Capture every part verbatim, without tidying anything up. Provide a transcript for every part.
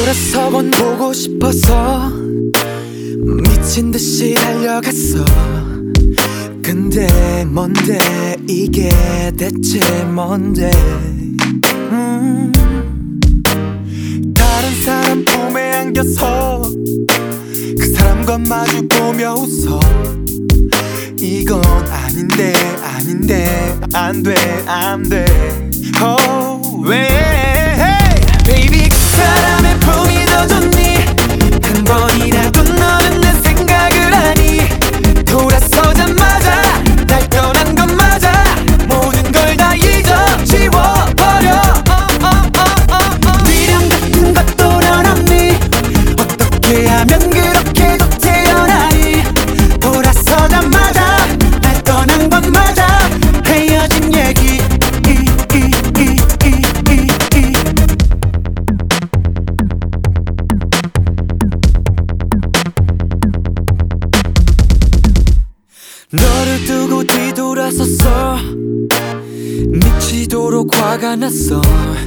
돌아서곤 보고 싶어서 미친 듯이 달려갔어. 근데 뭔데 이게 대체 뭔데. 음. 다른 사람 품에 안겨서 그 사람과 마주 보며 웃어. 이건 아닌데 아닌데 안돼 안돼. oh, 왜 baby 그 사람의 품이 더 좋니. 한 번이라도 너는 내 생각을 하니. 돌아서자마자 날 떠난 건 맞아. 모든 걸 다 잊어 지워버려. 미련 같은 것 또려놨니. 어떻게 하면 그렇게도 태어나니. 돌아서자마자 날 떠난 건 맞아. 헤어진 얘기 너를 두고 뒤돌아섰어. 미치도록 화가 났어.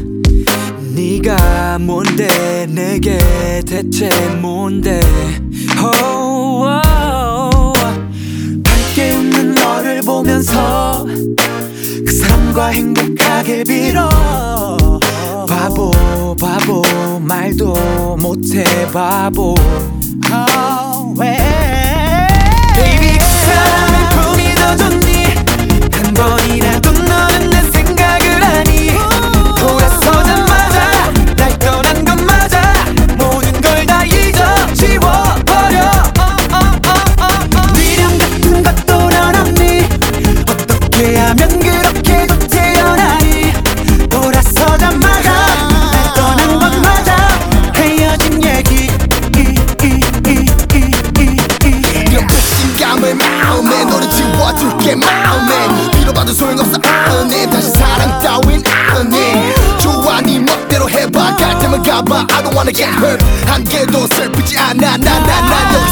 네가 뭔데 내게 대체 뭔데. oh, oh. 밝게 웃는 너를 보면서 그 사람과 행복하게 빌어. 바보 바보 말도 못해 바보. oh, 왜 baby 그 사람의 품이 더 좋니. 한 번이라도 너는 내 생각을 하니. 돌아서자마자 날 떠난 건 맞아. 모든 걸 다 잊어 지워버려. 미련 같은 것 또려놨니. 어떻게 하면 그렇게도 태어나니. 돌아서자마자 날 떠난 건 맞아. 헤어진 얘기 배신감을 마음에 너를 지워줄게 마음에. 빌어봐도 소용없어 안해. 다시 사랑 따윈 안해. 좋아 네 멋대로 해봐. 갈 테면 가봐 I don't wanna get hurt. 한 개도 슬프지 않아. 나나나